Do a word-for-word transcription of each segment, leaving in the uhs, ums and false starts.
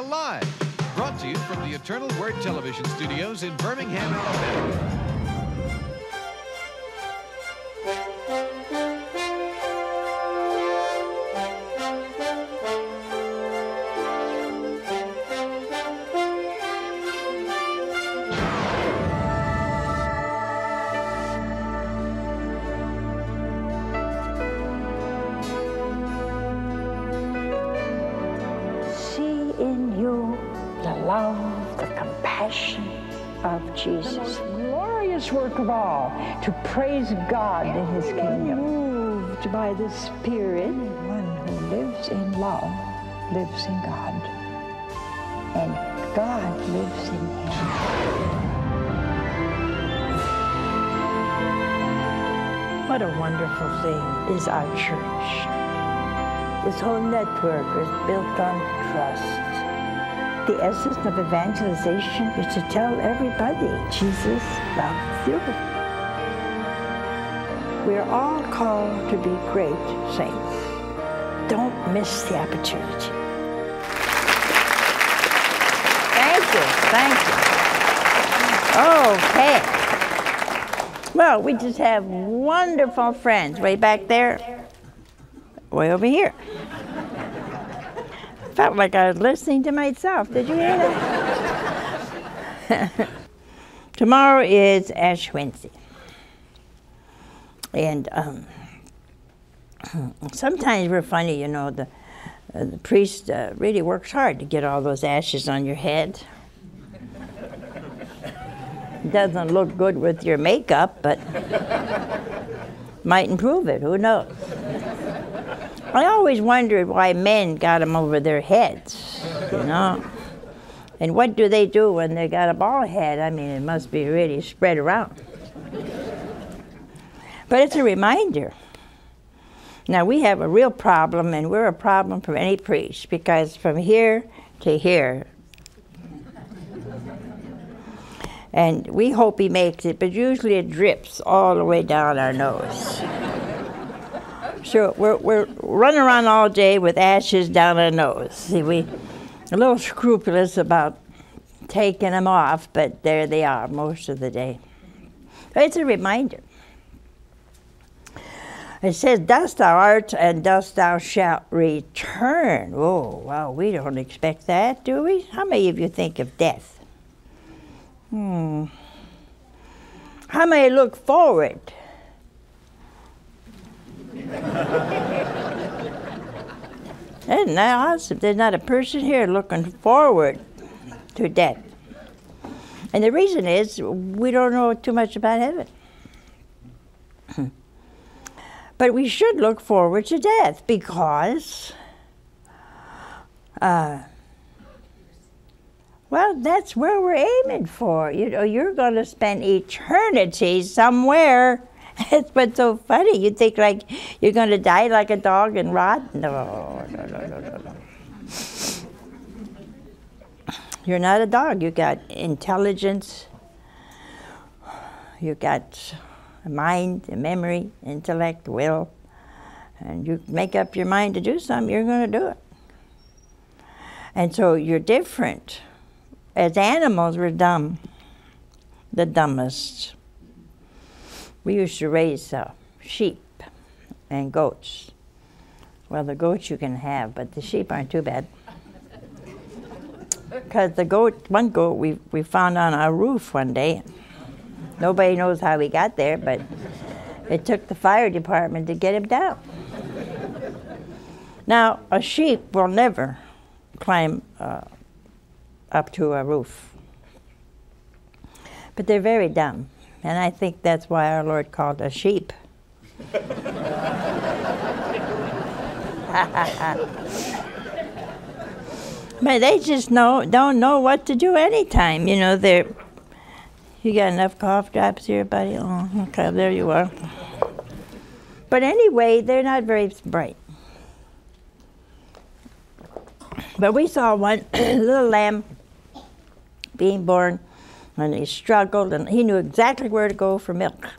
Live, brought to you from the Eternal Word Television Studios in Birmingham, Alabama. Of Jesus. The most glorious work of all, to praise God in His kingdom. Moved by the Spirit, one who lives in love lives in God, and God lives in him. What a wonderful thing is our church. This whole network is built on trust. The essence of evangelization is to tell everybody Jesus loves you. We are all called to be great saints. Don't miss the opportunity. Thank you, thank you. Okay. Well, we just have wonderful friends way back there, way over here. Felt like I was listening to myself. Did you hear that? Tomorrow is Ash Wednesday. And um, sometimes we're funny, you know, the, uh, the priest uh, really works hard to get all those ashes on your head. Doesn't look good with your makeup, but might improve it, who knows? I always wondered why men got them over their heads, you know? And what do they do when they got a bald head? I mean, it must be really spread around. But it's a reminder. Now, we have a real problem, and we're a problem for any priest, because from here to here, and we hope he makes it, but usually it drips all the way down our nose. So we're, we're running around all day with ashes down our nose. See, we a little scrupulous about taking them off, but there they are most of the day. But it's a reminder. It says, dust thou art, and dust thou shalt return. Oh, well, we don't expect that, do we? How many of you think of death? Hmm. How many look forward? Isn't that awesome? There's not a person here looking forward to death. And the reason is we don't know too much about heaven. But we should look forward to death because, uh, well, that's where we're aiming for. You know, you're going to spend eternity somewhere. That's what's so funny. You think like you're going to die like a dog and rot? No, no, no, no, no, no. You're not a dog. You got intelligence. You got a mind, a memory, intellect, will. And you make up your mind to do something, you're going to do it. And so you're different. As animals, we're dumb. The dumbest. We used to raise uh, sheep and goats. Well, the goats you can have, but the sheep aren't too bad. Because the goat, one goat we, we found on our roof one day. Nobody knows how he got there, but it took the fire department to get him down. Now, a sheep will never climb uh, up to a roof. But they're very dumb. And I think that's why our Lord called us sheep. But they just know, don't know what to do anytime. You know, they're, you got enough cough drops here, buddy? Oh, okay, there you are. But anyway, they're not very bright. But we saw one little lamb being born, and he struggled, and he knew exactly where to go for milk.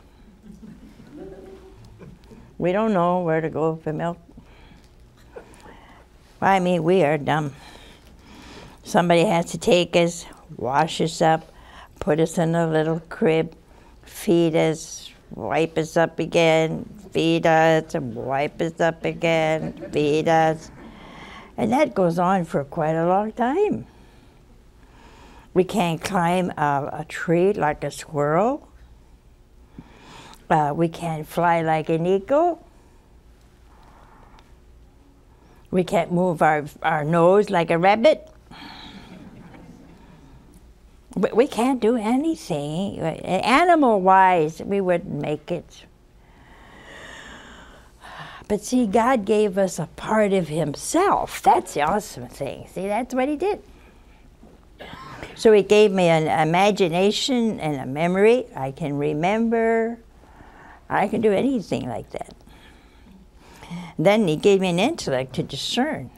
We don't know where to go for milk. Well, I mean, we are dumb. Somebody has to take us, wash us up, put us in a little crib, feed us, wipe us up again, feed us, and wipe us up again, feed us. And that goes on for quite a long time. We can't climb a, a tree like a squirrel. Uh, we can't fly like an eagle. We can't move our, our nose like a rabbit. But we can't do anything. Animal-wise, we wouldn't make it. But see, God gave us a part of himself. That's the awesome thing. See, that's what he did. So he gave me an imagination and a memory. I can remember. I can do anything like that. Then he gave me an intellect to discern.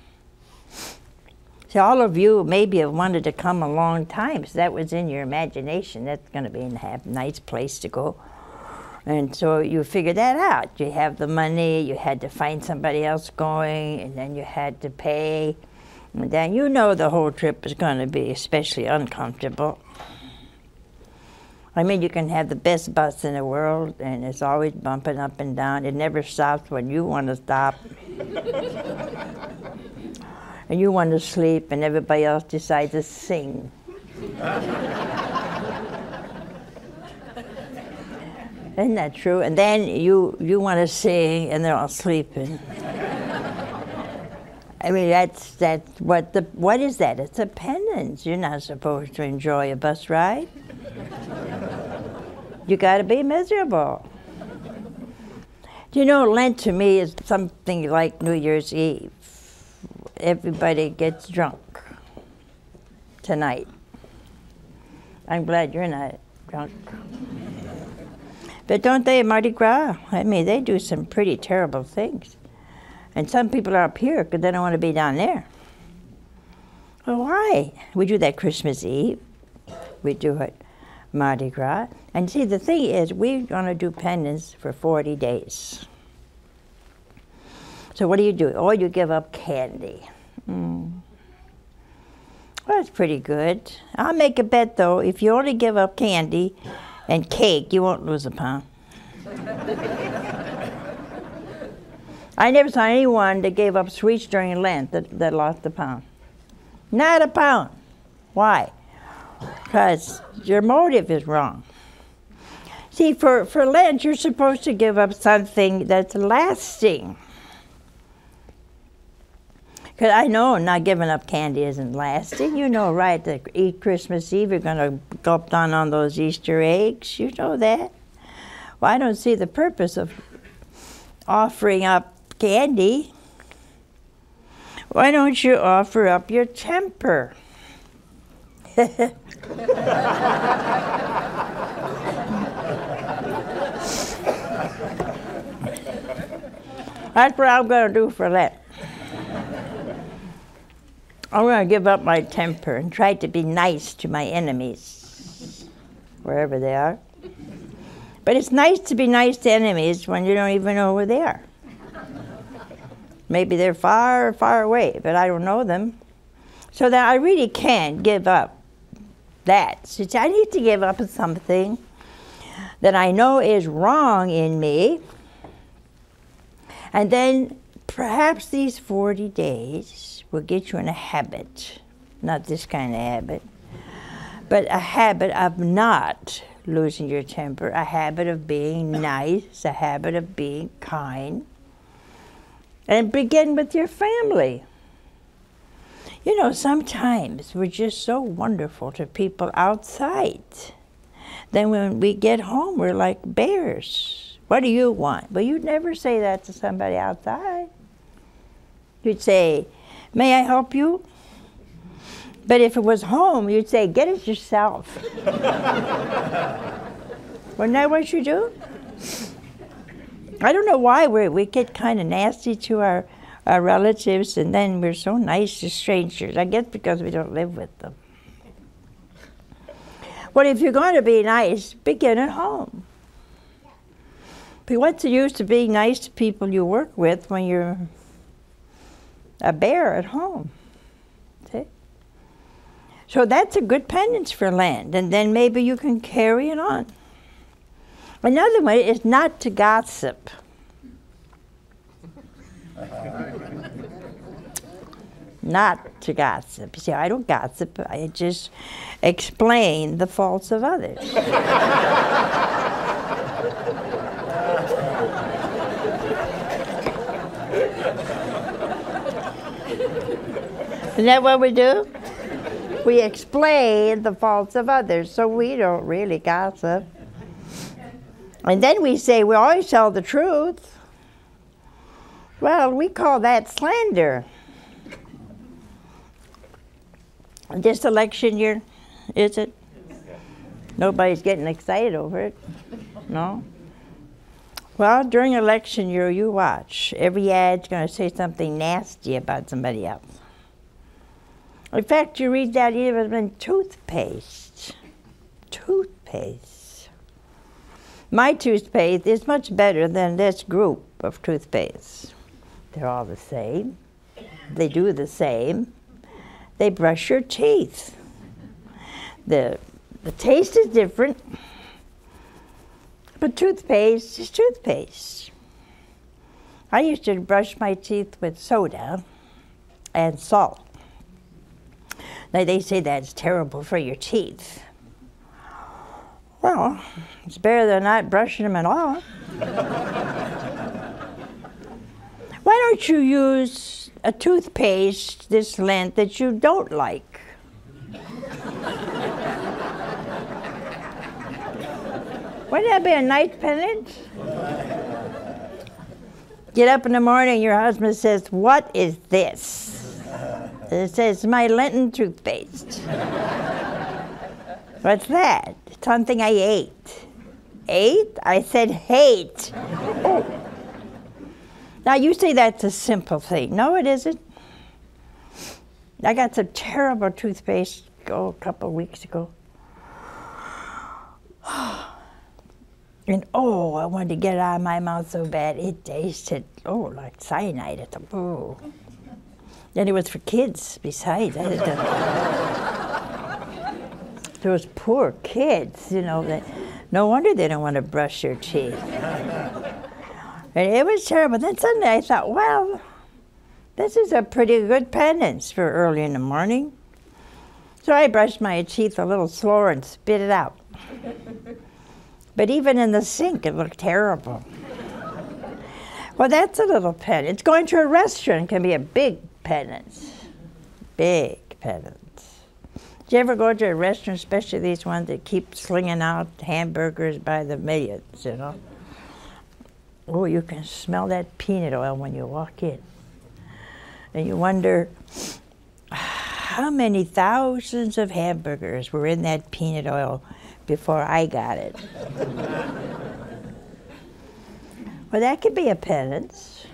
So all of you maybe have wanted to come a long time, so that was in your imagination. That's going to be a nice place to go. And so you figure that out. You have the money, you had to find somebody else going, and then you had to pay. And then you know the whole trip is going to be especially uncomfortable. I mean, you can have the best bus in the world, and it's always bumping up and down. It never stops when you want to stop. And you want to sleep, and everybody else decides to sing. Isn't that true? And then you, you want to sing, and they're all sleeping. I mean, that's, that's what the, what is that? It's a penance. You're not supposed to enjoy a bus ride. You got to be miserable. Do you know, Lent to me is something like New Year's Eve. Everybody gets drunk tonight. I'm glad you're not drunk. But don't they at Mardi Gras? I mean, they do some pretty terrible things. And some people are up here because they don't want to be down there. Well, why? We do that Christmas Eve. We do it Mardi Gras. And see, the thing is, we're going to do penance for forty days. So what do you do? Oh, you give up candy. Mm. Well, that's pretty good. I'll make a bet, though, if you only give up candy and cake, you won't lose a pound. I never saw anyone that gave up sweets during Lent that, that lost a pound. Not a pound. Why? Because your motive is wrong. See, for, for Lent, you're supposed to give up something that's lasting. Because I know not giving up candy isn't lasting. You know, right, to eat Christmas Eve, you're going to gulp down on those Easter eggs. You know that. Well, I don't see the purpose of offering up candy. Why don't you offer up your temper? That's what I'm going to do for that. I'm going to give up my temper and try to be nice to my enemies, wherever they are. But it's nice to be nice to enemies when you don't even know where they are. Maybe they're far, far away, but I don't know them. So that I really can give up that. So I need to give up something that I know is wrong in me. And then perhaps these forty days will get you in a habit, not this kind of habit, but a habit of not losing your temper, a habit of being nice, a habit of being kind. And begin with your family. You know, sometimes we're just so wonderful to people outside. Then when we get home, we're like bears. What do you want? Well, you'd never say that to somebody outside. You'd say, may I help you? But if it was home, you'd say, get it yourself. Wasn't that what you do? I don't know why we we get kind of nasty to our, our relatives, and then we're so nice to strangers. I guess because we don't live with them. Well, if you're going to be nice, begin at home. But what's the use of being nice to people you work with when you're a bear at home? See? So that's a good penance for Lent, and then maybe you can carry it on. Another way is not to gossip. Not to gossip. See, I don't gossip. I just explain the faults of others. Isn't that what we do? We explain the faults of others, so we don't really gossip. And then we say we always tell the truth. Well, we call that slander. This election year, is it? Nobody's getting excited over it, no? Well, during election year, you watch. Every ad's going to say something nasty about somebody else. In fact, you read that even in toothpaste. Toothpaste. My toothpaste is much better than this group of toothpaste. They're all the same. They do the same. They brush your teeth. The, the taste is different, but toothpaste is toothpaste. I used to brush my teeth with soda and salt. Now they say that's terrible for your teeth. Well, it's better than not brushing them at all. Why don't you use a toothpaste this Lent that you don't like? Wouldn't that be a nice penance? Get up in the morning, your husband says, "What is this?" It says, "My Lenten toothpaste." What's that? Something I ate. Ate? I said hate. Oh. Now you say that's a simple thing. No, it isn't. I got some terrible toothpaste oh, a couple of weeks ago. And oh, I wanted to get it out of my mouth so bad. It tasted, oh, like cyanide. It's, oh. And it was for kids besides. Those poor kids, you know, that, no wonder they don't want to brush their teeth. And it was terrible. Then suddenly I thought, well, this is a pretty good penance for early in the morning. So I brushed my teeth a little slower and spit it out. But even in the sink, it looked terrible. Well, that's a little penance. Going to a restaurant can be a big penance. Big penance. Did you ever go to a restaurant, especially these ones that keep slinging out hamburgers by the millions, you know? Oh, you can smell that peanut oil when you walk in. And you wonder how many thousands of hamburgers were in that peanut oil before I got it. Well, that could be a penance.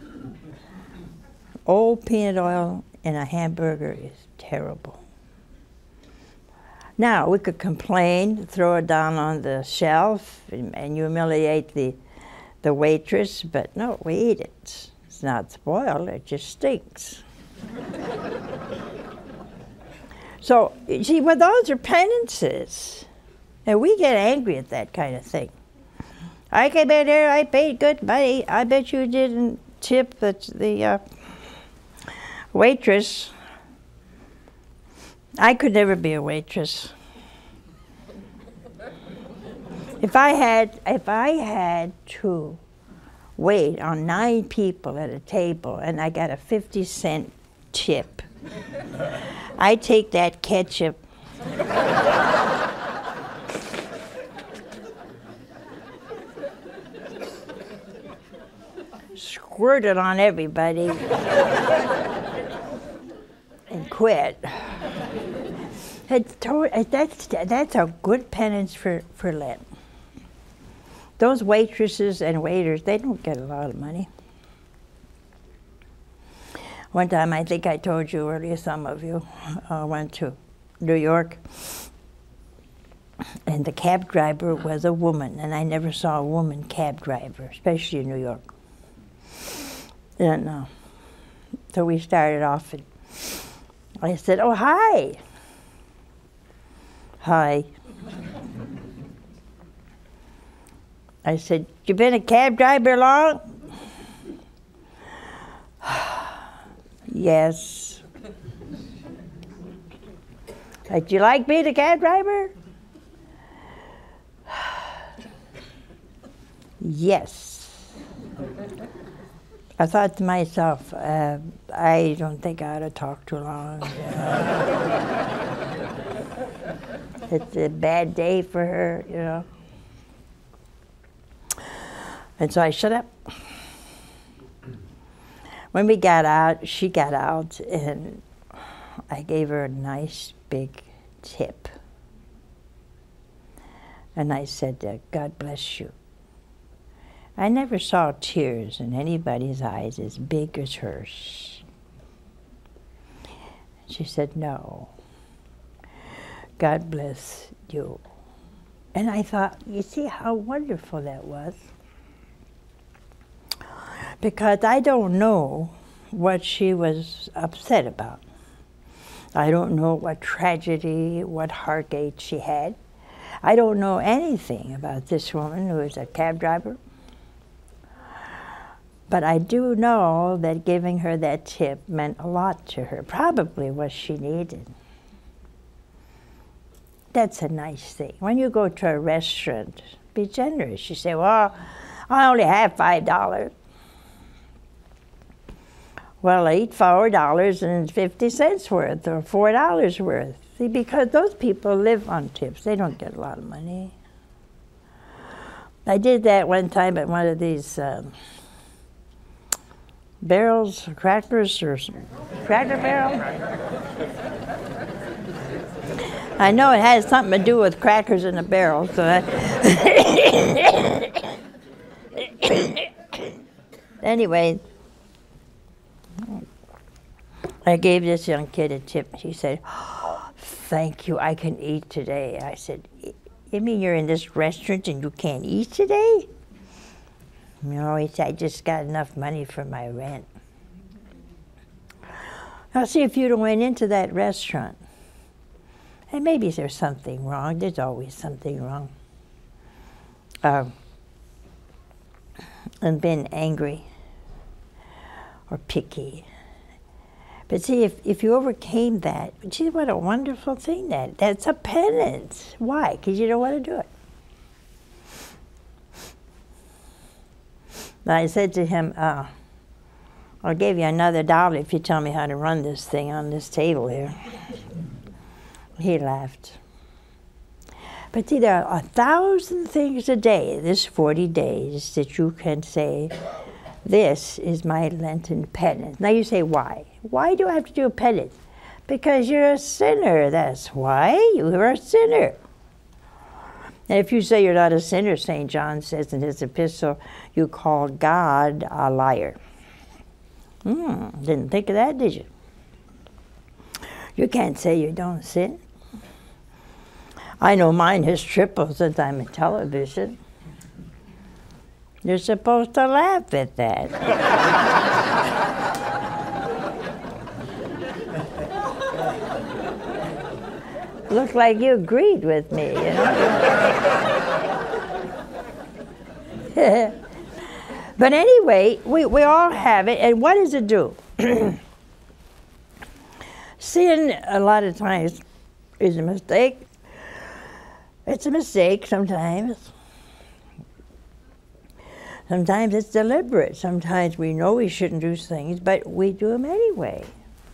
Old peanut oil in a hamburger is terrible. Now, we could complain, throw it down on the shelf, and, and humiliate the, the waitress, but no, we eat it. It's not spoiled, it just stinks. So, you see, well, those are penances. And we get angry at that kind of thing. I came in there, I paid good money. I bet you didn't tip the, the uh, waitress. I could never be a waitress. If I had, if I had to wait on nine people at a table and I got a fifty cent tip, I'd take that ketchup. Squirt it on everybody and quit. It's to, that's, that's a good penance for, for Lent. Those waitresses and waiters, they don't get a lot of money. One time, I think I told you earlier, some of you, I uh, went to New York, and the cab driver was a woman, and I never saw a woman cab driver, especially in New York. And, uh, so we started off, and I said, "Oh, hi." Hi. I said, you been a cab driver long? Yes. I said, do you like being a cab driver? Yes. I thought to myself, uh, I don't think I ought to talk too long. It's a bad day for her, you know. And so I shut up. When we got out, she got out, and I gave her a nice big tip. And I said, uh, God bless you. I never saw tears in anybody's eyes as big as hers. She said, no. God bless you. And I thought, you see how wonderful that was? Because I don't know what she was upset about. I don't know what tragedy, what heartache she had. I don't know anything about this woman who is a cab driver. But I do know that giving her that tip meant a lot to her, probably what she needed. That's a nice thing. When you go to a restaurant, be generous. You say, well, I only have five dollars. Well, I eat four dollars and fifty cents worth, or four dollars worth. See, because those people live on tips. They don't get a lot of money. I did that one time at one of these um, barrels, crackers, or Cracker Barrel. I know it has something to do with crackers in a barrel, so I anyway, I gave this young kid a tip. She said, oh, thank you, I can eat today. I said, you mean you're in this restaurant and you can't eat today? No, he said, I just got enough money for my rent. Now see, if you'd went into that restaurant, and maybe there's something wrong, there's always something wrong, uh, and been angry or picky. But see, if, if you overcame that, gee, what a wonderful thing that, that's a penance. Why? Because you don't want to do it. But I said to him, uh, I'll give you another dollar if you tell me how to run this thing on this table here. He laughed. But see, there are a thousand things a day, this forty days, that you can say, this is my Lenten penance. Now you say, why? Why do I have to do a penance? Because you're a sinner, that's why. You're a sinner. And if you say you're not a sinner, Saint John says in his epistle, you call God a liar. Hmm, didn't think of that, did you? You can't say you don't sin. I know mine has tripled since I'm in television. You're supposed to laugh at that. Looked like you agreed with me, you know? But anyway, we, we all have it, and what does it do? Sin, a lot of times, is a mistake. It's a mistake sometimes. Sometimes it's deliberate. Sometimes we know we shouldn't do things, but we do them anyway.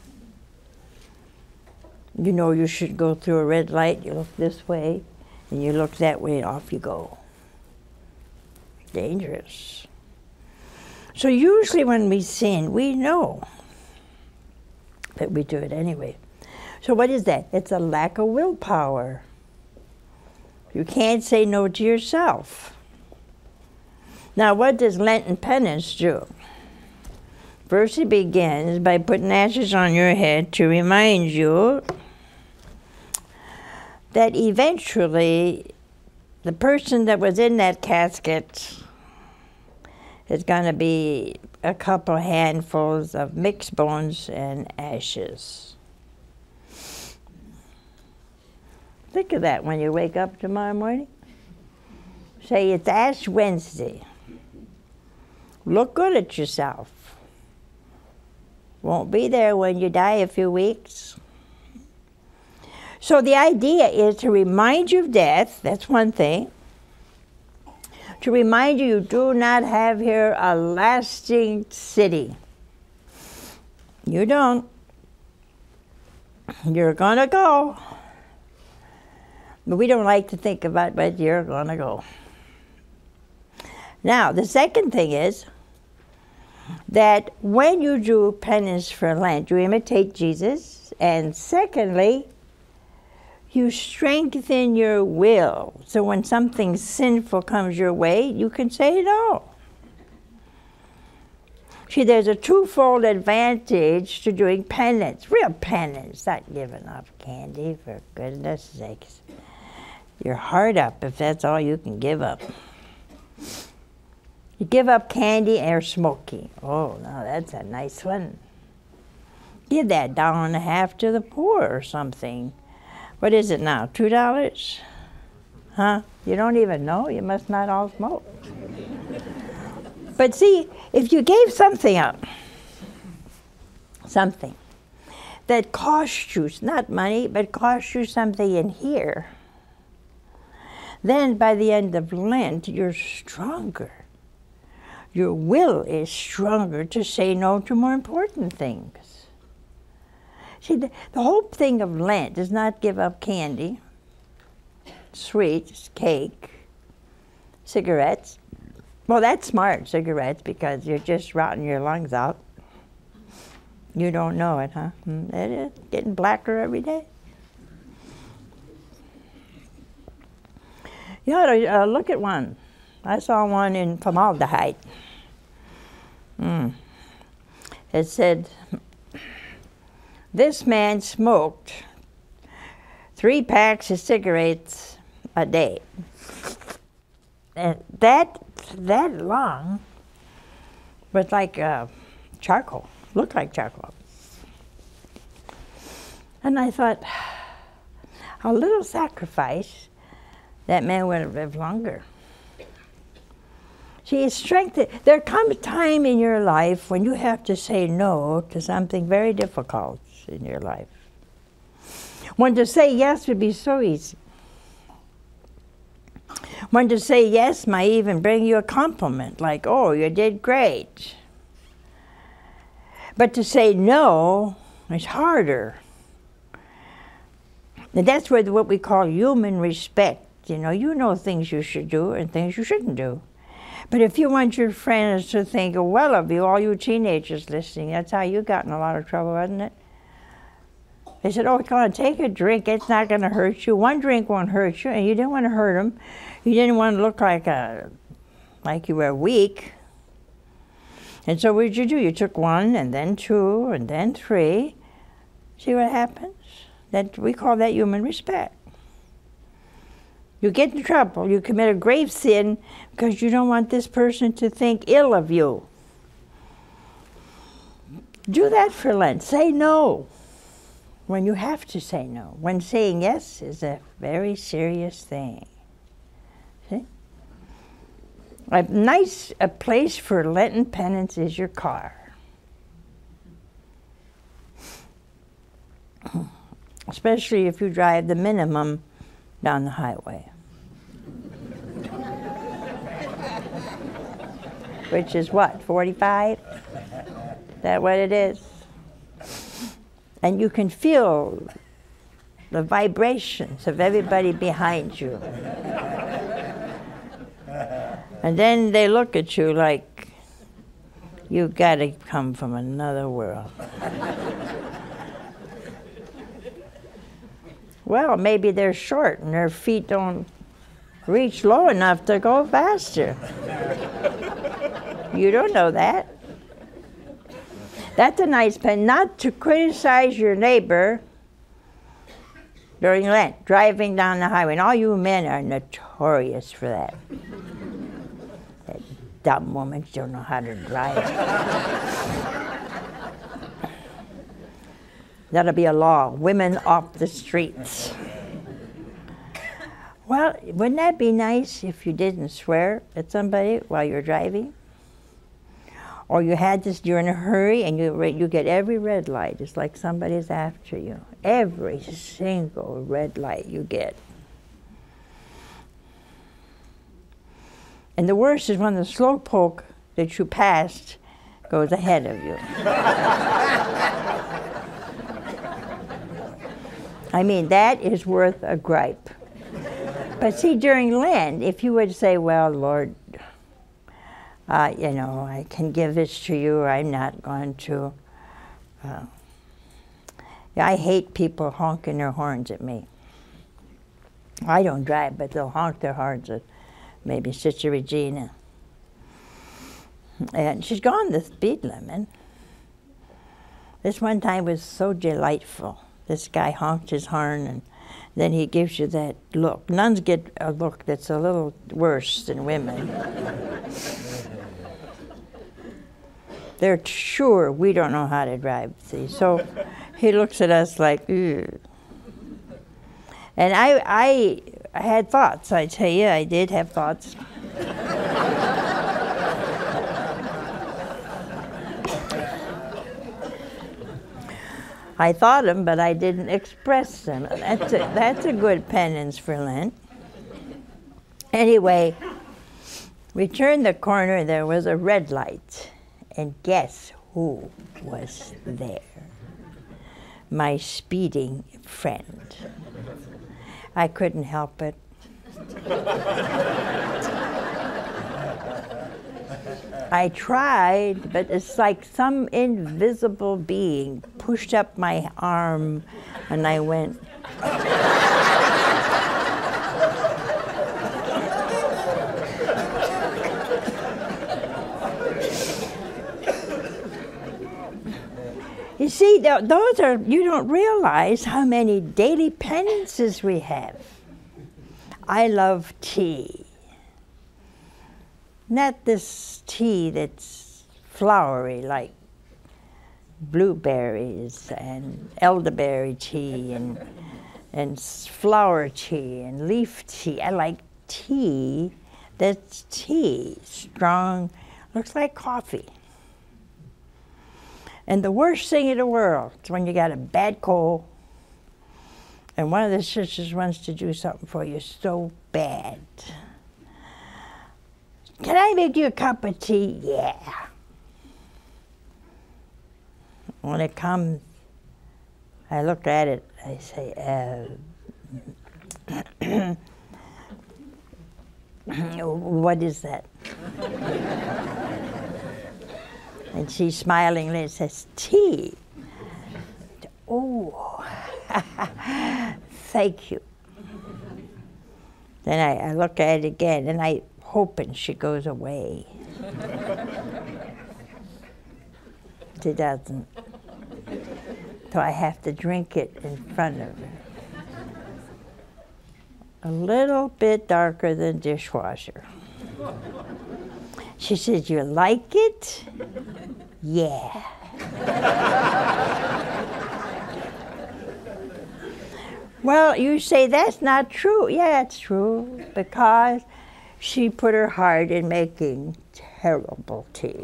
You know you should go through a red light, you look this way, and you look that way, and off you go. Dangerous. So usually when we sin, we know, but we do it anyway. So what is that? It's a lack of willpower. You can't say no to yourself. Now, what does Lenten penance do? First, it begins by putting ashes on your head to remind you that eventually the person that was in that casket is going to be a couple handfuls of mixed bones and ashes. Think of that when you wake up tomorrow morning. Say, it's Ash Wednesday. Look good at yourself. Won't be there when you die a few weeks. So the idea is to remind you of death, that's one thing. To remind you you do not have here a lasting city. You don't. You're gonna go. But we don't like to think about it, but you're gonna go. Now, the second thing is that when you do penance for Lent, you imitate Jesus, and secondly, you strengthen your will. So when something sinful comes your way, you can say no. See, there's a twofold advantage to doing penance, real penance, not giving up candy, for goodness sakes. Your heart up if that's all you can give up. You give up candy or smoking. Oh, no, that's a nice one. Give that dollar and a half to the poor or something. What is it now, two dollars? Huh? You don't even know? You must not all smoke. But see, if you gave something up, something that cost you, not money, but cost you something in here, then by the end of Lent, you're stronger. Your will is stronger to say no to more important things. See, the, the whole thing of Lent is not give up candy, sweets, cake, cigarettes. Well, that's smart, cigarettes, because you're just rotting your lungs out. You don't know it, huh? It is getting blacker every day. You ought to uh, look at one. I saw one in formaldehyde. Mm. It said, this man smoked three packs of cigarettes a day. And that, that long was like uh, charcoal, looked like charcoal. And I thought, a little sacrifice, that man would have lived longer. See, it's strength. There comes a time in your life when you have to say no to something very difficult in your life. When to say yes would be so easy. When to say yes might even bring you a compliment, like, oh, you did great. But to say no is harder. And that's where the, what we call human respect. You know, you know things you should do and things you shouldn't do. But if you want your friends to think well of you, all you teenagers listening, that's how you got in a lot of trouble, wasn't it? They said, oh, come on, take a drink. It's not going to hurt you. One drink won't hurt you. And you didn't want to hurt them. You didn't want to look like a, like you were weak. And so what did you do? You took one, and then two, and then three. See what happens? That, we call that human respect. You get in trouble. You commit a grave sin because you don't want this person to think ill of you. Do that for Lent. Say no when you have to say no. When saying yes is a very serious thing. See? A nice a place for Lenten penance is your car. Especially if you drive the minimum down the highway. Which is what, forty-five? Is that what it is? And you can feel the vibrations of everybody behind you. And then they look at you like, you gotta come from another world. Well, maybe they're short and their feet don't reach low enough to go faster. You don't know that. That's a nice pen, not to criticize your neighbor during Lent, driving down the highway. And all you men are notorious for that. That dumb women don't know how to drive. That'll be a law. Women off the streets. Well, wouldn't that be nice if you didn't swear at somebody while you're driving? Or you had this, you're in a hurry and you, you get every red light. It's like somebody's after you. Every single red light you get. And the worst is when the slowpoke that you passed goes ahead of you. I mean, that is worth a gripe. But see, during Lent, if you would say, well, Lord, uh, you know, I can give this to you, I'm not going to. Uh, I hate people honking their horns at me. I don't drive, but they'll honk their horns at maybe Sister Regina. And she's gone the speed limit. This one time was so delightful. This guy honked his horn, and then he gives you that look. Nuns get a look that's a little worse than women. They're sure we don't know how to drive, see. So he looks at us like, ugh. And I, I, I had thoughts, I tell you, I did have thoughts. I thought them, but I didn't express them. That's a, that's a good penance for Lent. Anyway, we turned the corner, there was a red light. And guess who was there? My speeding friend. I couldn't help it. I tried, but it's like some invisible being pushed up my arm, and I went. You see, th those are, you don't realize how many daily penances we have. I love tea. Not this tea that's flowery like blueberries and elderberry tea and, and flower tea and leaf tea. I like tea that's tea, strong, looks like coffee. And the worst thing in the world is when you got a bad cold and one of the sisters wants to do something for you so bad. Can I make you a cup of tea? Yeah. When it comes, I look at it, I say, uh, what is that? And she smilingly says, tea. Oh, thank you. Then I, I look at it again, and I hoping she goes away. She doesn't. So I have to drink it in front of her. A little bit darker than dishwasher. She says, you like it? Yeah. Well, you say that's not true. Yeah, it's true, because she put her heart in making terrible tea.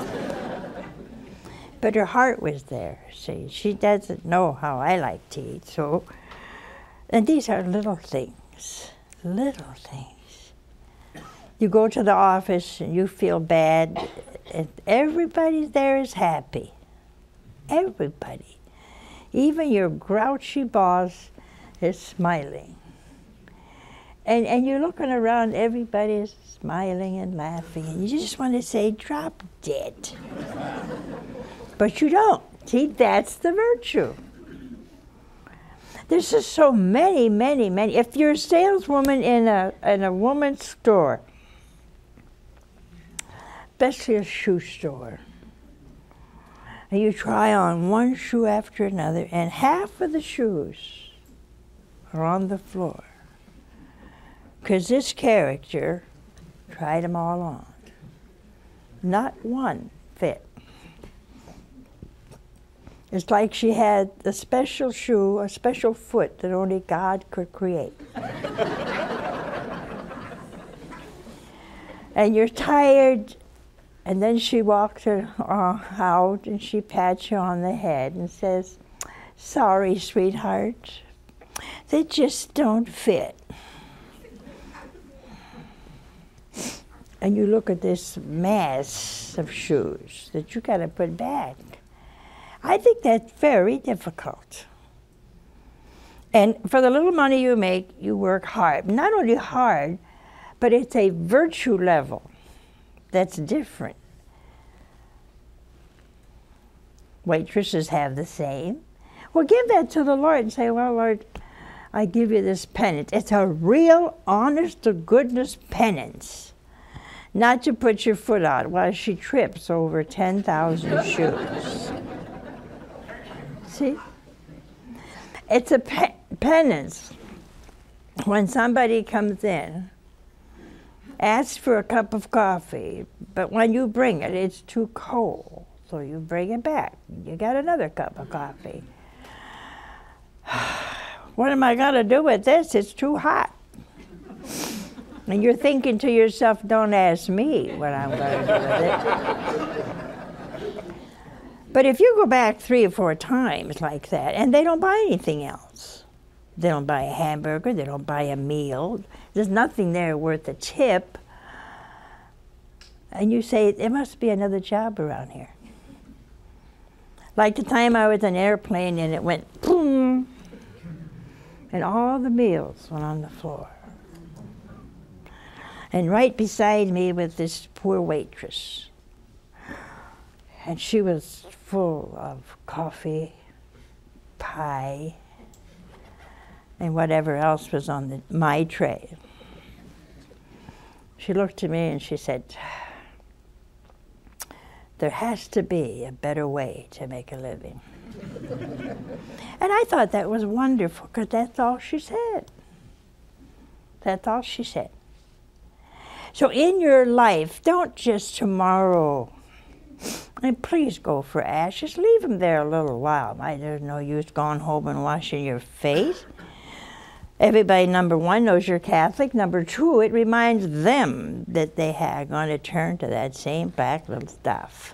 But her heart was there, see. She doesn't know how I like tea, so. And these are little things, little things. You go to the office and you feel bad, and everybody there is happy. Everybody. Even your grouchy boss is smiling. And, and you're looking around, everybody's smiling and laughing, and you just want to say, drop dead. But you don't. See, that's the virtue. There's just so many, many, many. If you're a saleswoman in a, in a woman's store, especially a shoe store, and you try on one shoe after another, and half of the shoes are on the floor, because this character tried them all on. Not one fit. It's like she had a special shoe, a special foot that only God could create. and you're tired, and then she walks her, uh, out and she pats you on the head and says, "Sorry, sweetheart, they just don't fit." And you look at this mass of shoes that you got to put back. I think that's very difficult. And for the little money you make, you work hard. Not only hard, but it's a virtue level that's different. Waitresses have the same. Well, give that to the Lord and say, "Well, Lord, I give you this penance." It's a real, honest-to-goodness penance. Not to put your foot out while she trips over ten thousand shoes. See? It's a pe penance. When somebody comes in, asks for a cup of coffee, but when you bring it, it's too cold. So you bring it back. You got another cup of coffee. What am I going to do with this? It's too hot. And you're thinking to yourself, don't ask me what I'm going to do with it. But if you go back three or four times like that, and they don't buy anything else. They don't buy a hamburger, they don't buy a meal. There's nothing there worth a tip. And you say, there must be another job around here. Like the time I was in an airplane and it went boom, and all the meals went on the floor. And right beside me was this poor waitress. And she was full of coffee, pie, and whatever else was on the, my tray. She looked at me and she said, "There has to be a better way to make a living." And I thought that was wonderful, because that's all she said. That's all she said. So in your life, don't just tomorrow, and please go for ashes, leave them there a little while. There's no use going home and washing your face. Everybody, number one, knows you're Catholic. Number two, it reminds them that they are going to turn to that same black little stuff.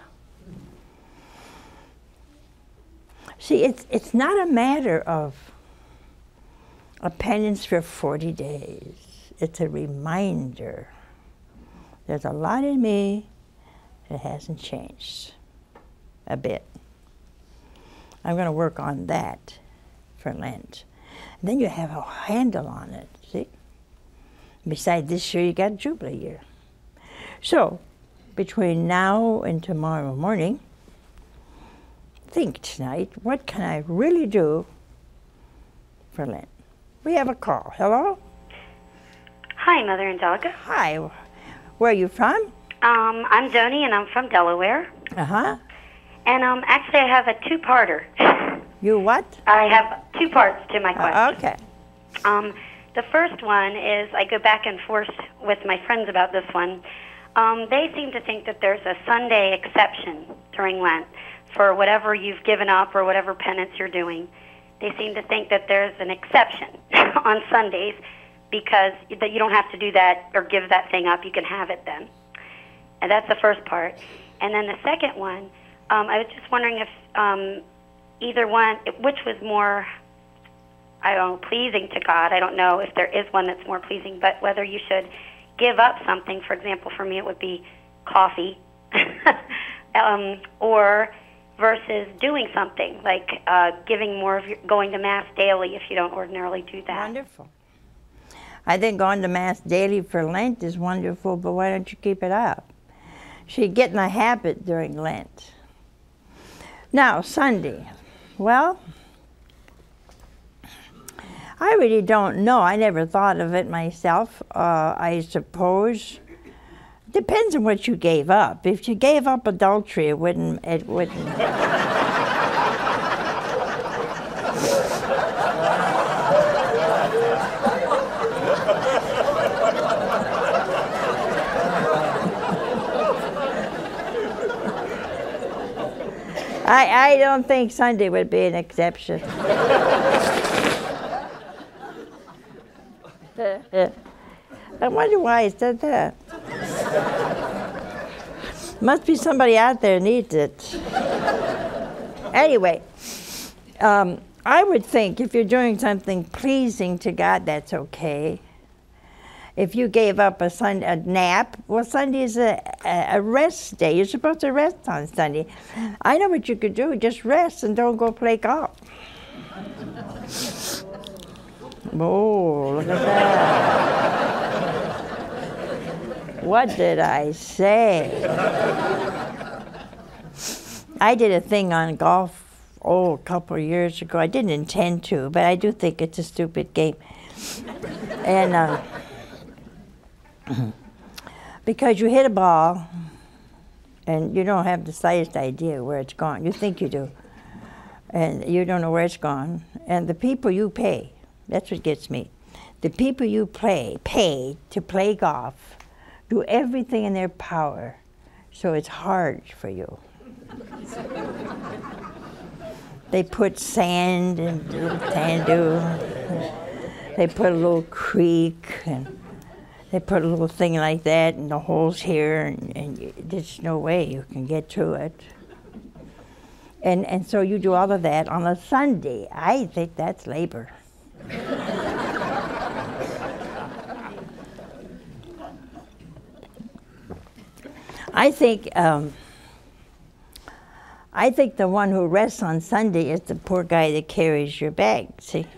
See, it's, it's not a matter of a penance for forty days. It's a reminder. There's a lot in me that hasn't changed a bit. I'm going to work on that for Lent. And then you have a handle on it, see? Besides this year, you got Jubilee year. So, between now and tomorrow morning, think tonight, what can I really do for Lent? We have a call. Hello? Hi, Mother Angelica. Hi. Where are you from? Um, I'm Joni, and I'm from Delaware. Uh-huh. And um, actually, I have a two-parter. You what? I have two parts to my question. Uh, okay. Um, the first one is I go back and forth with my friends about this one. Um, they seem to think that there's a Sunday exception during Lent for whatever you've given up or whatever penance you're doing. They seem to think that there's an exception on Sundays because that you don't have to do that or give that thing up. You can have it then. And that's the first part. And then the second one, um, I was just wondering if um, either one, which was more, I don't know, pleasing to God. I don't know if there is one that's more pleasing, but whether you should give up something. For example, for me it would be coffee, um, or versus doing something, like uh, giving more of your, going to Mass daily if you don't ordinarily do that. Wonderful. I think going to Mass daily for Lent is wonderful, but why don't you keep it up? So get in a habit during Lent. Now, Sunday. Well, I really don't know. I never thought of it myself. Uh, I suppose depends on what you gave up. If you gave up adultery, it wouldn't. It wouldn't. I, I don't think Sunday would be an exception. I wonder why I said that. Must be somebody out there needs it. Anyway, um, I would think if you're doing something pleasing to God, that's okay. If you gave up a, sun, a nap, well, Sunday is a, a rest day. You're supposed to rest on Sunday. I know what you could do. Just rest and don't go play golf. Oh, look at that. What did I say? I did a thing on golf, oh, a couple of years ago. I didn't intend to, but I do think it's a stupid game. And uh, because you hit a ball, and you don't have the slightest idea where it's gone. You think you do. And you don't know where it's gone. And the people you pay, that's what gets me. The people you play, pay to play golf, do everything in their power, so it's hard for you. They put sand and sand dune. They put a little creek, and they put a little thing like that, and the hole's here, and, and you, there's no way you can get to it. And and so you do all of that on a Sunday. I think that's labor. I think um, I think the one who rests on Sunday is the poor guy that carries your bag, see?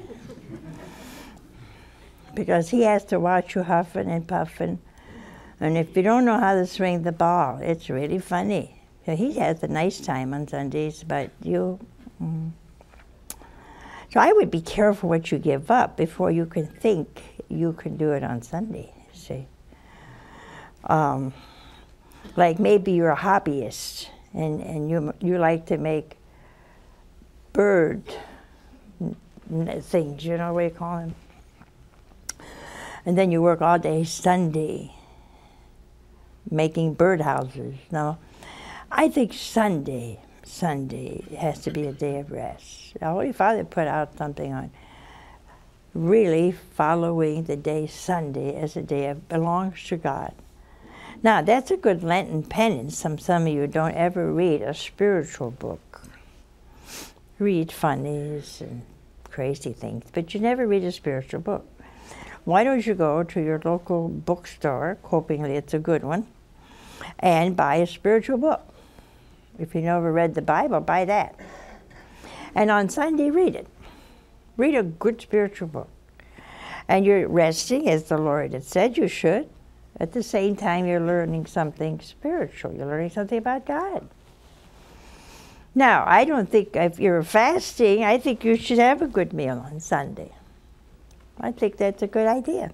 Because he has to watch you huffing and puffing. And if you don't know how to swing the ball, it's really funny. He has a nice time on Sundays, but you... Mm. So I would be careful what you give up before you can think you can do it on Sunday, see? Um, like maybe you're a hobbyist, and, and you, you like to make bird things, you know what you call them? And then you work all day Sunday making birdhouses, no? I think Sunday, Sunday has to be a day of rest. The Holy Father put out something on really following the day Sunday as a day that belongs to God. Now, that's a good Lenten penance. Some, some of you don't ever read a spiritual book. Read funnies and crazy things, but you never read a spiritual book. Why don't you go to your local bookstore, hopingly it's a good one, and buy a spiritual book? If you never read the Bible, buy that. And on Sunday, read it. Read a good spiritual book. And you're resting, as the Lord had said you should. At the same time, you're learning something spiritual. You're learning something about God. Now, I don't think if you're fasting, I think you should have a good meal on Sunday. I think that's a good idea.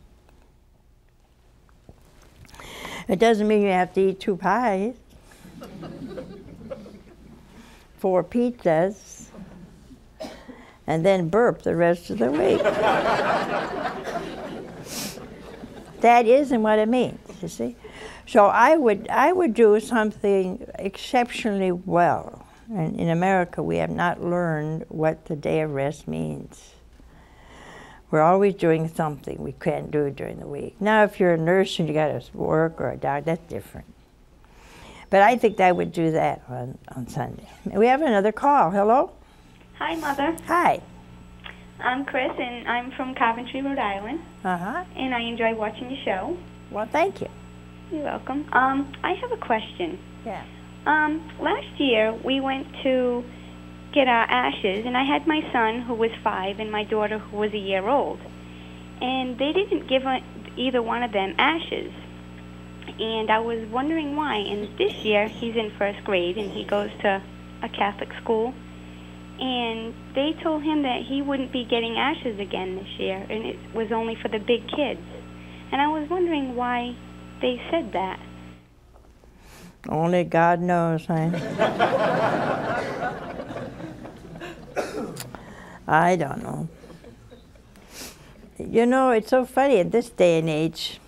It doesn't mean you have to eat two pies, four pizzas, and then burp the rest of the week. That isn't what it means, you see. So I would, I would do something exceptionally well. And in America, we have not learned what the day of rest means. We're always doing something we can't do during the week. Now, if you're a nurse and you got to work, or a doctor, that's different. But I think I would do that on, on Sunday. We have another call. Hello? Hi, Mother. Hi. I'm Chris, and I'm from Coventry, Rhode Island. Uh-huh. And I enjoy watching your show. Well, thank you. You're welcome. Um, I have a question. Yeah. Um, last year, we went to get our ashes, and I had my son, who was five, and my daughter, who was a year old. And they didn't give a, either one of them ashes. And I was wondering why. And this year, he's in first grade, and he goes to a Catholic school. And they told him that he wouldn't be getting ashes again this year, and it was only for the big kids. And I was wondering why they said that. Only God knows, huh? I don't know. You know, it's so funny at this day and age.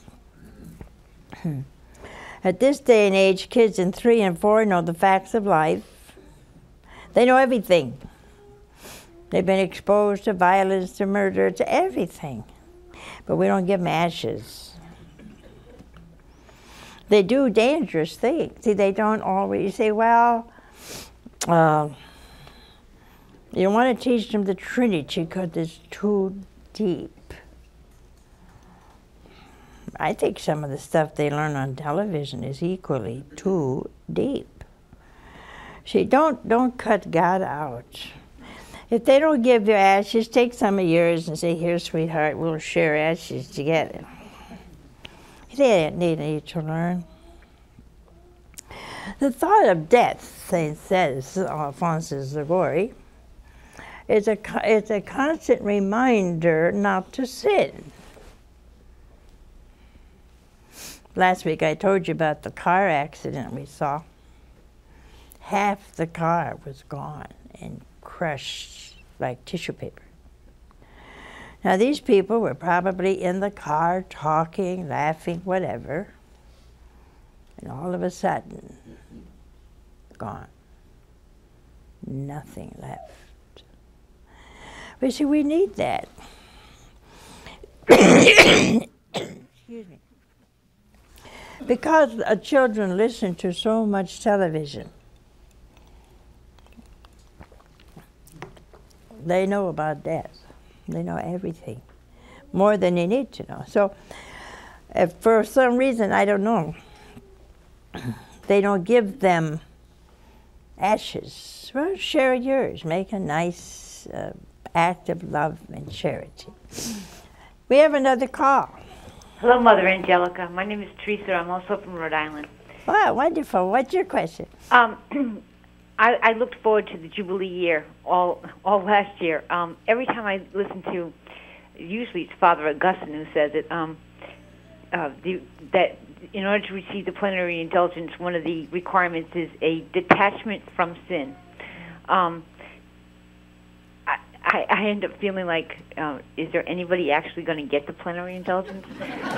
At this day and age, kids in three and four know the facts of life. They know everything. They've been exposed to violence, to murder, to everything. But we don't give them ashes. they do dangerous things. See, they don't always, you say, well, uh, you don't want to teach them the Trinity because it's too deep. I think some of the stuff they learn on television is equally too deep. See, don't, don't cut God out. If they don't give you ashes, take some of yours and say, here, sweetheart, we'll share ashes together. They need, need to learn. The thought of death, Saint says, Alphonsus Liguori, is a, it's a constant reminder not to sin. Last week I told you about the car accident we saw. Half the car was gone and crushed like tissue paper. Now these people were probably in the car talking, laughing, whatever, and all of a sudden, gone. Nothing left. But see, we need that. Excuse me. Because uh, children listen to so much television, they know about death. They know everything, more than you need to know. So if for some reason, I don't know, they don't give them ashes, well, share yours. Make a nice uh, act of love and charity. We have another call. Hello, Mother Angelica. My name is Teresa. I'm also from Rhode Island. Wow, wonderful. What's your question? Um, I, I looked forward to the Jubilee year all all last year. Um, every time I listen to, usually it's Father Augustine who says it, um, uh, the, that in order to receive the plenary indulgence, one of the requirements is a detachment from sin. Um, I, I, I end up feeling like, uh, is there anybody actually going to get the plenary indulgence?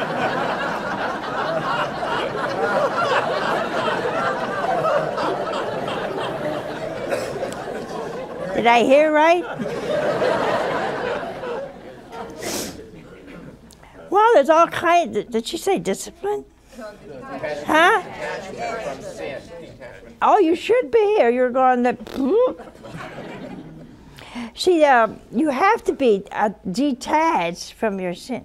Did I hear right? Well, there's all kinds. Of, did she say discipline? Huh? Oh, you should be, or you're going to. See, uh, you have to be uh, detached from your sin.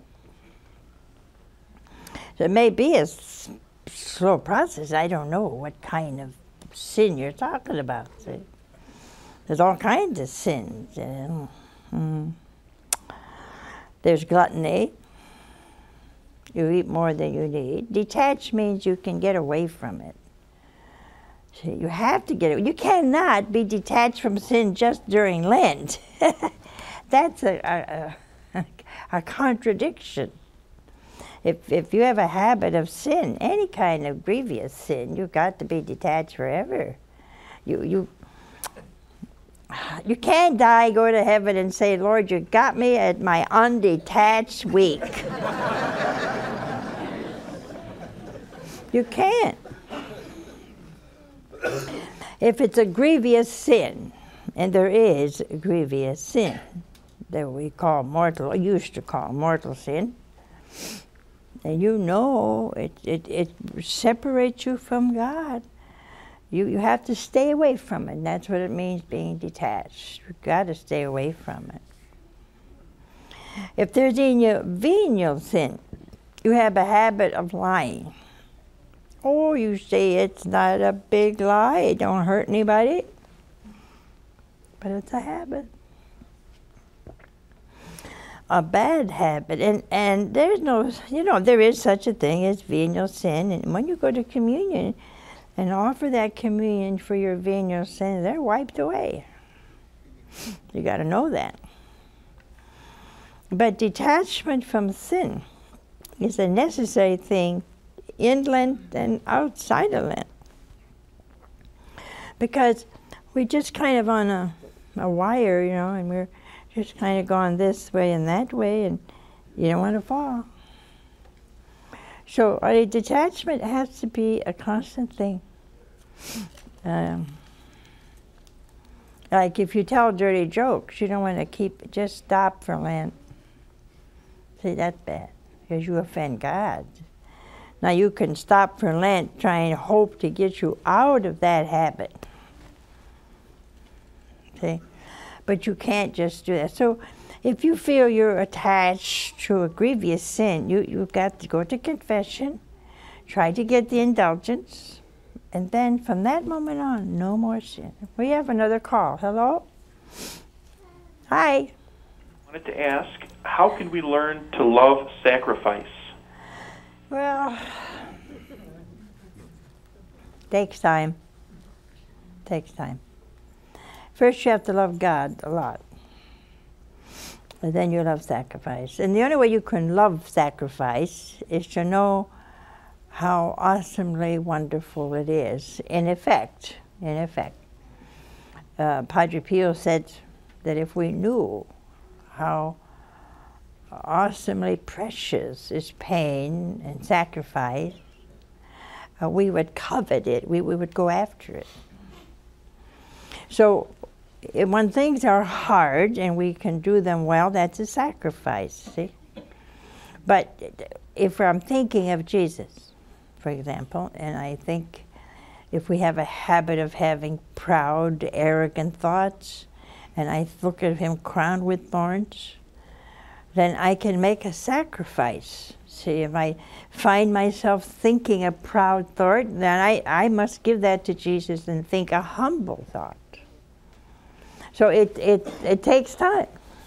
So it may be a s- slow process. I don't know what kind of sin you're talking about. See? There's all kinds of sins. You know? mm. There's gluttony. You eat more than you need. Detached means you can get away from it. So you have to get it. You cannot be detached from sin just during Lent. That's a, a, a contradiction. If, if you have a habit of sin, any kind of grievous sin, you've got to be detached forever. You, you, you can't die, go to heaven and say, Lord, you got me at my undetached week. You can't. If it's a grievous sin, and there is a grievous sin that we call mortal, used to call mortal sin, and you know it, it, it separates you from God. You, you have to stay away from it. And that's what it means being detached. You've got to stay away from it. If there's in you venial sin, you have a habit of lying. Oh, you say it's not a big lie, it don't hurt anybody. But it's a habit. A bad habit. And, and there's no, you know, there is such a thing as venial sin. And when you go to communion and offer that communion for your venial sin, they're wiped away. You got to know that. But detachment from sin is a necessary thing in Lent and outside of Lent. Because we just kind of on a, a wire, you know, and we're just kind of going this way and that way, and you don't want to fall. So a detachment has to be a constant thing. Um, like if you tell dirty jokes, you don't want to keep, just stop for Lent. See, that's bad, because you offend God. Now you can stop for Lent trying to hope to get you out of that habit. See? But you can't just do that. So if you feel you're attached to a grievous sin, you, you've got to go to confession, try to get the indulgence, and then from that moment on, no more sin. We have another call. Hello? Hi. I wanted to ask, how can we learn to love sacrifice? Well, takes time. Takes time. First, you have to love God a lot. And then you love sacrifice. And the only way you can love sacrifice is to know how awesomely wonderful it is. In effect, in effect, uh, Padre Pio said that if we knew how awesomely precious is pain and sacrifice, uh, we would covet it, we, we would go after it. So when things are hard and we can do them well, that's a sacrifice, see? But if I'm thinking of Jesus, for example, and I think if we have a habit of having proud, arrogant thoughts, and I look at him crowned with thorns, then I can make a sacrifice. See, if I find myself thinking a proud thought, then I, I must give that to Jesus and think a humble thought. So it, it, it takes time.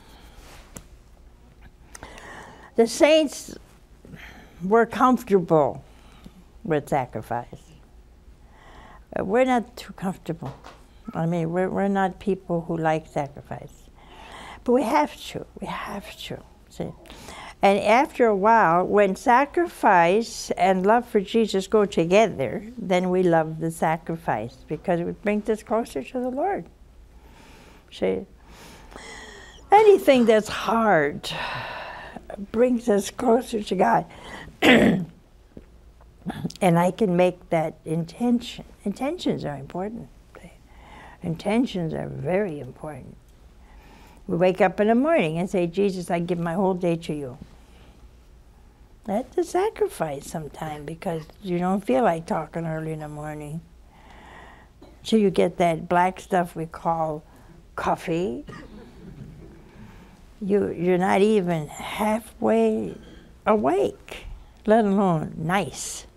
The saints were comfortable with sacrifice. Uh, We're not too comfortable. I mean, we're, we're not people who like sacrifice. But we have to, we have to, see. And after a while, when sacrifice and love for Jesus go together, then we love the sacrifice because it brings us closer to the Lord. See, anything that's hard brings us closer to God. And I can make that intention. Intentions are important. Intentions are very important. We wake up in the morning and say, Jesus, I give my whole day to you. That's a sacrifice sometimes because you don't feel like talking early in the morning. So you get that black stuff we call coffee. You, you're not even halfway awake, let alone nice.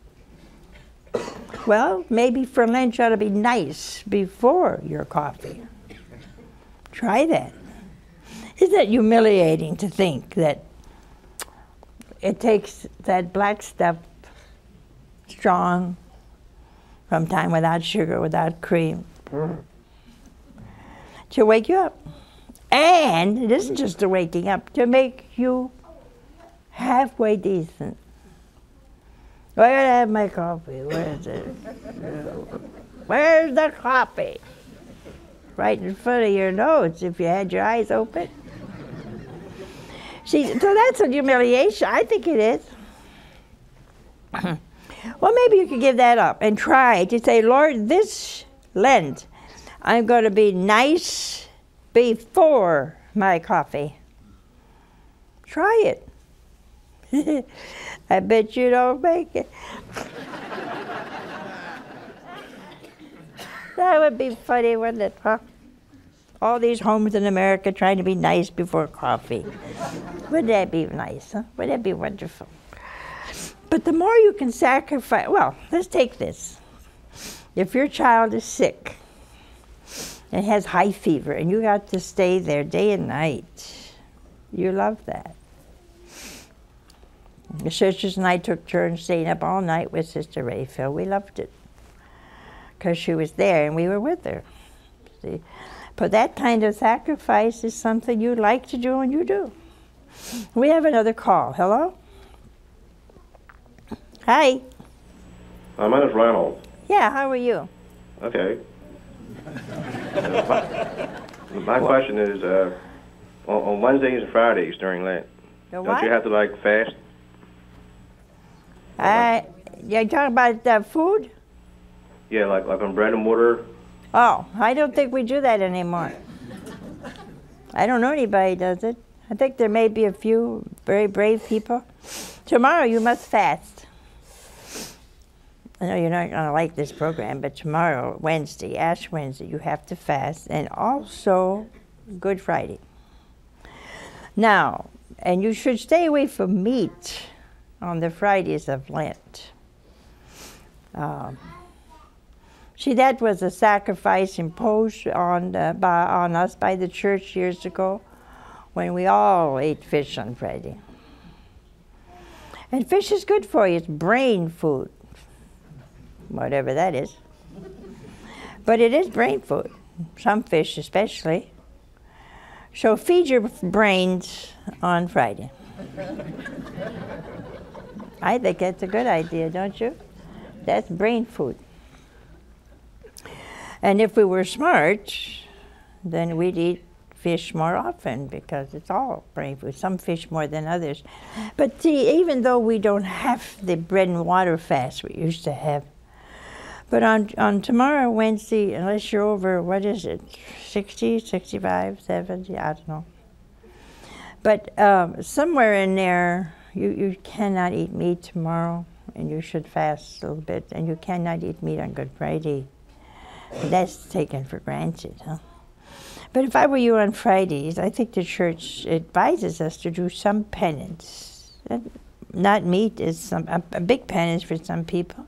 Well, maybe for Lent you ought to be nice before your coffee. Try that. Isn't that humiliating to think that it takes that black stuff, strong, from time without sugar, without cream, to wake you up. And it isn't just the waking up, to make you halfway decent. I gotta have my coffee. Where is it? Where's the coffee? Right in front of your nose if you had your eyes open. See, so that's a humiliation. I think it is. Well, maybe you could give that up and try to say, Lord, this Lent, I'm going to be nice before my coffee. Try it. I bet you don't make it. That would be funny, wouldn't it, huh? All these homes in America trying to be nice before coffee. Wouldn't that be nice, huh? Wouldn't that be wonderful? But the more you can sacrifice, well, let's take this. If your child is sick and has high fever and you got to stay there day and night, you love that. The sisters and I took turns staying up all night with Sister Rayfield. We loved it because she was there and we were with her. See? But that kind of sacrifice is something you like to do and you do. We have another call. Hello? Hi. Uh, my name's Ronald. Yeah, how are you? Okay. my my question is, uh, on, on Wednesdays and Fridays during Lent, The don't what? you have to, like, fast? Uh, you're talking about uh, food? Yeah, like, like on bread and water? Oh, I don't think we do that anymore. I don't know anybody does it. I think there may be a few very brave people. Tomorrow you must fast. I know you're not going to like this program, but tomorrow, Wednesday, Ash Wednesday, you have to fast, and also Good Friday. Now, and you should stay away from meat on the Fridays of Lent. Um, see, that was a sacrifice imposed on, uh, by, on us by the church years ago, when we all ate fish on Friday. And fish is good for you. It's brain food, whatever that is. But it is brain food, some fish especially. So feed your brains on Friday. I think that's a good idea, don't you? That's brain food. And if we were smart, then we'd eat fish more often, because it's all brain food, some fish more than others. But see, even though we don't have the bread and water fast we used to have, but on, on tomorrow, Wednesday, unless you're over, what is it, sixty, sixty-five, seventy, I don't know. But um, somewhere in there, you, you cannot eat meat tomorrow, and you should fast a little bit, and you cannot eat meat on Good Friday. That's taken for granted, huh? But if I were you on Fridays, I think the church advises us to do some penance. Not meat is some, a, a big penance for some people.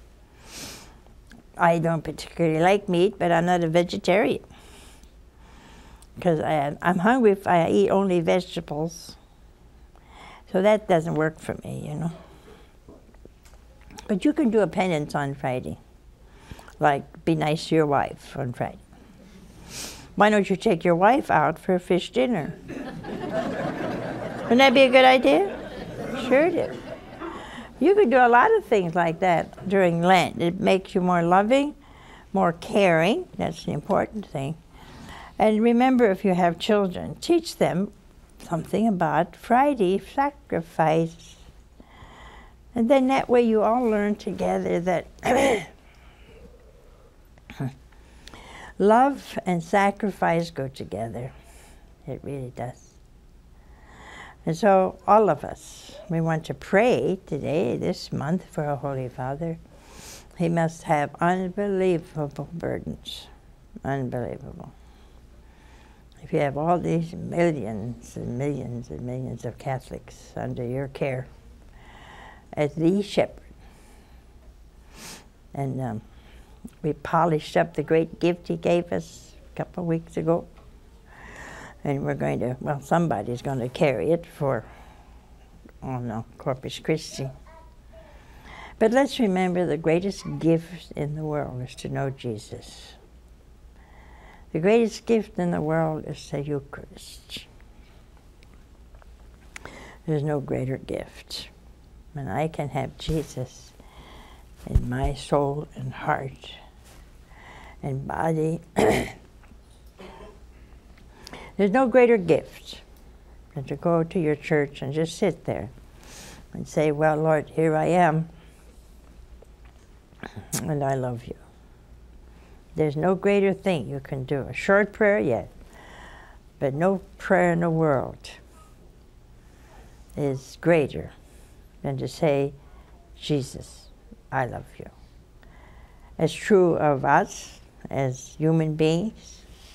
I don't particularly like meat, but I'm not a vegetarian, because I'm hungry if I eat only vegetables. So that doesn't work for me, you know. But you can do a penance on Friday, like be nice to your wife on Friday. Why don't you take your wife out for a fish dinner? Wouldn't that be a good idea? Sure it is. You could do a lot of things like that during Lent. It makes you more loving, more caring. That's the important thing. And remember, if you have children, teach them something about Friday sacrifice. And then that way you all learn together that love and sacrifice go together. It really does. And so all of us, we want to pray today, this month, for our Holy Father. He must have unbelievable burdens. Unbelievable. If you have all these millions and millions and millions of Catholics under your care as the shepherd. And um, we polished up the great gift he gave us a couple of weeks ago. And we're going to, well, somebody's going to carry it for, oh no, Corpus Christi. But let's remember the greatest gift in the world is to know Jesus. The greatest gift in the world is the Eucharist. There's no greater gift. When I can have Jesus in my soul and heart and body, there's no greater gift than to go to your church and just sit there and say, well, Lord, here I am, and I love you. There's no greater thing you can do. A short prayer, yet, but no prayer in the world is greater than to say, Jesus, I love you. It's true of us as human beings.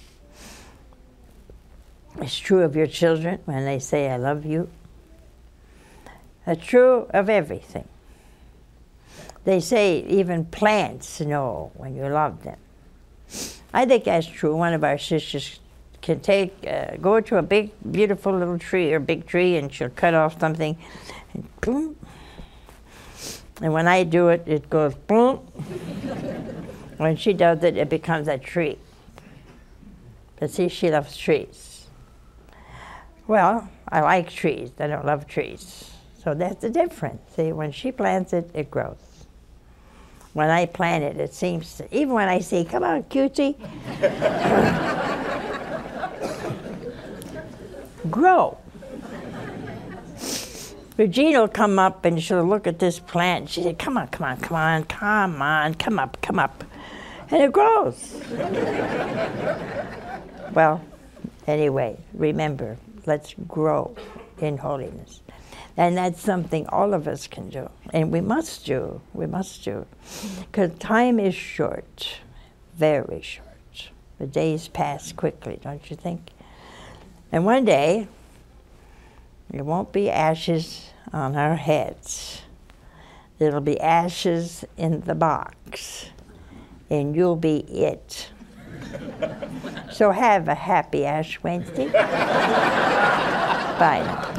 It's true of your children when they say, I love you. It's true of everything. They say even plants know when you love them. I think that's true. One of our sisters can take, uh, go to a big, beautiful little tree or big tree, and she'll cut off something, and boom. And when I do it, it goes boom. When she does it, it becomes a tree. But see, she loves trees. Well, I like trees. I don't love trees. So that's the difference. See, when she plants it, it grows. When I plant it, it seems to, even when I say, come on, cutie, grow. Regina will come up and she'll look at this plant and she said, come on, come on, come on, come on, come up, come up. And it grows. Well, anyway, remember, let's grow in holiness. And that's something all of us can do, and we must do, we must do. Because time is short, very short. The days pass quickly, don't you think? And one day, there won't be ashes on our heads. There'll be ashes in the box, and you'll be it. So have a happy Ash Wednesday. Bye now.